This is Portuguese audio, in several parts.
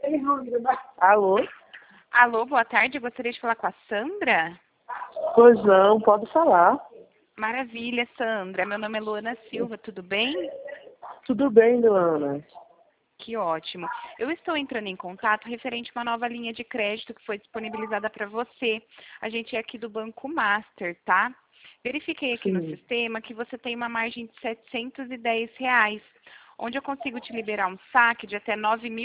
Alô? Alô, boa tarde. Eu gostaria de falar com a Sandra. Pois não, pode falar. Maravilha, Sandra. Meu nome é Luana Silva, tudo bem? Tudo bem, Luana? Que ótimo. Eu estou entrando em contato referente a uma nova linha de crédito que foi disponibilizada para você. A gente é aqui do Banco Master, tá? Verifiquei aqui no Sim. sistema que você tem uma margem de R$ 710, onde eu consigo te liberar um saque de até R$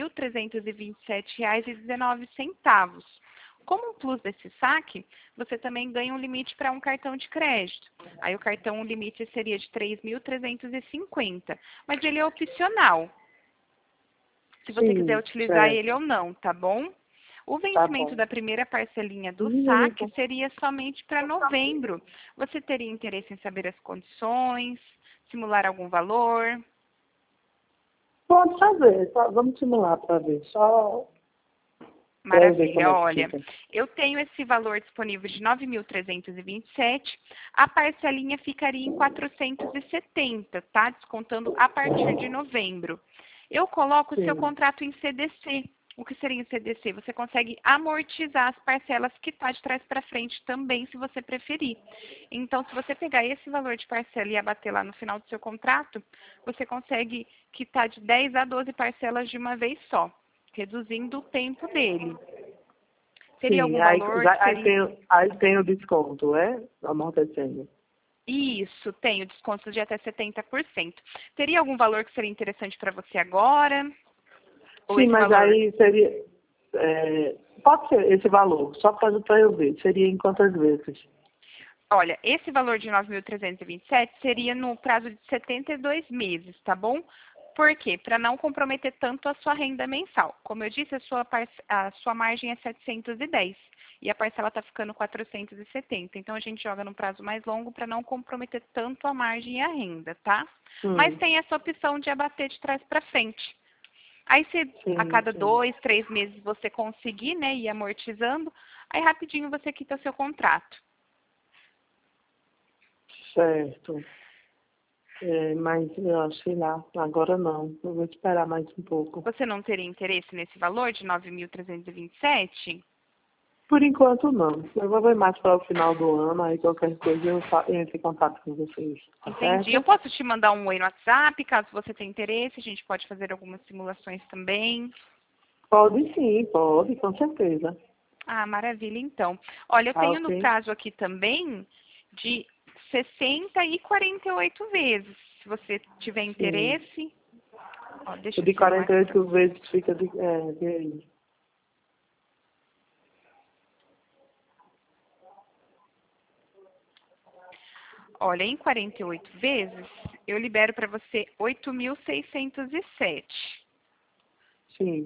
9.327,19. Como um plus desse saque, você também ganha um limite para um cartão de crédito. Aí o cartão, o limite seria de 3.350, mas ele é opcional, se você quiser Sim, utilizar certo. ele ou não, tá bom? O Tá vencimento bom. da primeira parcelinha do saque seria somente para novembro. Você teria interesse em saber as condições, simular algum valor? Pode fazer, vamos simular para ver. Só para eu ver como Maravilha, é que olha, fica. eu tenho esse valor disponível de 9.327, a parcelinha ficaria em 470, tá? Descontando a partir de novembro. Eu coloco o seu Sim, contrato em CDC. O que seria em CDC? Você consegue amortizar as parcelas que está de trás para frente também, se você preferir. Então, se você pegar esse valor de parcela e abater lá no final do seu contrato, você consegue quitar de 10 a 12 parcelas de uma vez só, reduzindo o tempo dele. Teria sim. algum Aí, valor que seria... aí tem o desconto, é? Amortecendo. Isso, tenho desconto de até 70%. Teria algum valor que seria interessante para você agora? Ou Sim, esse mas valor? aí seria... pode ser esse valor, só para eu ver. Seria em quantas vezes? Olha, esse valor de 9.327 seria no prazo de 72 meses, tá bom? Por quê? Para não comprometer tanto a sua renda mensal. Como eu disse, a sua margem é 710 e a parcela está ficando 470. Então, a gente joga num prazo mais longo para não comprometer tanto a margem e a renda, tá? Mas tem essa opção de abater de trás para frente. Aí, se a Sim, cada sim. 2, 3 meses você conseguir, né, ir amortizando, aí rapidinho você quita o seu contrato. Certo. Mas eu sei lá, agora não. Eu vou esperar mais um pouco. Você não teria interesse nesse valor de 9.327? Por enquanto, não. Eu vou ver mais para o final do ano, aí qualquer coisa eu entro em contato com vocês, tá Entendi. Eu certo? posso te mandar um oi no WhatsApp, caso você tenha interesse. A gente pode fazer algumas simulações também. Pode sim, pode, com certeza. Ah, maravilha, então. Olha, eu Tá tenho no ok? prazo aqui também de 60 e 48 vezes. Se você tiver Sim. interesse. Ó, O deixa eu de simular aqui para 48 você. vezes fica de... vê aí. Olha, em 48 vezes, eu libero para você 8.607. Sim.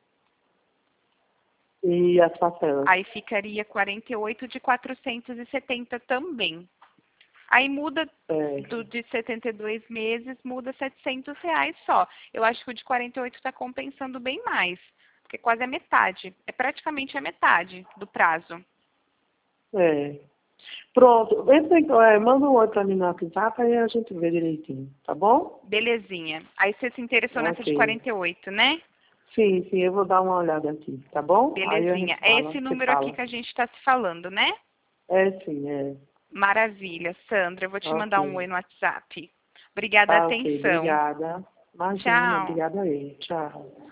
E as parcelas? Aí ficaria 48 de 470 também. Aí muda Certo. de 72 meses, muda R$ 700 só. Eu acho que o de 48 está compensando bem mais, porque quase a metade. É praticamente a metade do prazo. É. Pronto. Manda um oi para mim no WhatsApp, aí a gente vê direitinho, tá bom? Belezinha. Aí você se interessou nessa de Ok. 48, né? Sim, sim, eu vou dar uma olhada aqui, tá bom? Aí a Belezinha. gente É fala, esse se número aqui fala. que a gente está se falando, né? É sim, é. Maravilha, Sandra. Eu vou te mandar um Ok. oi no WhatsApp. Obrigada, Tá ok, atenção. obrigada. Imagina, Tchau. obrigada aí. Tchau.